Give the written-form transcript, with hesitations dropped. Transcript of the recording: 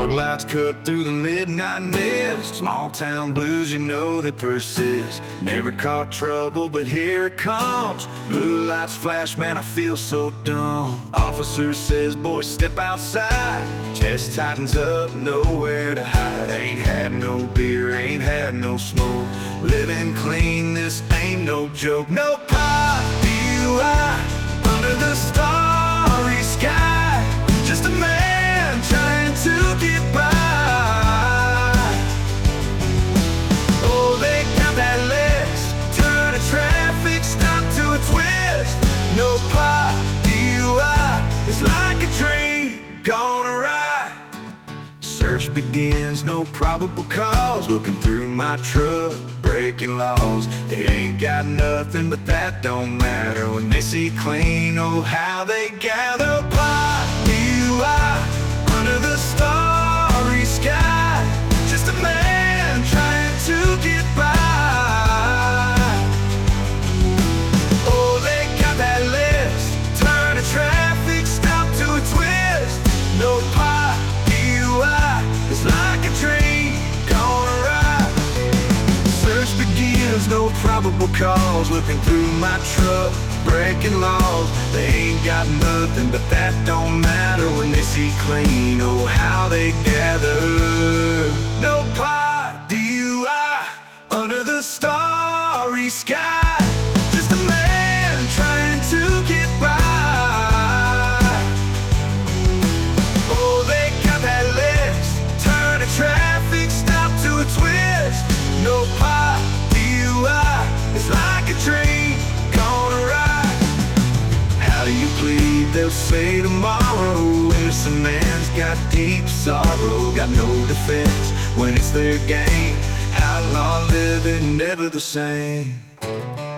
Fog lights cut through the midnight mist. Small town blues, you know they persist. Never caught trouble, but here it comes. Blue lights flash, man, I feel so dumb. Officer says, boy, step outside. Chest tightens up, nowhere to hide. Ain't had no beer, ain't had no smoke. Living clean, this ain't no joke. No pot, DUI, under the starry sky. Just a man trying to get by. Oh, they count that list, turn a traffic stop to a twist. No pot, DUI, it's like a dream gone awry. Search begins, no probable cause. Looking through my truck, breaking laws. They ain't got nothing, but that don't matter. When they see clean, oh how they gather. Pot, DUI, under the starry sky. Just a man trying to get by. Oh, they got that list, turn a traffic stop to a twist. No pot, DUI, it's like a dream gone awry. Search begins, no probable cause. Looking through my truck, breaking laws. They ain't got nothing, but that don't matter. When they see clean, oh how they gather. No pot, DUI, under the starry sky. Just a man trying to get by. Oh, they got that list, turn a traffic stop to a twist. No pot, DUI, it's like a dream gone awry. How do you plead? They'll say tomorrow. Innocent man's got deep sorrow, got no defense when it's their game. Outlaw living, never the same.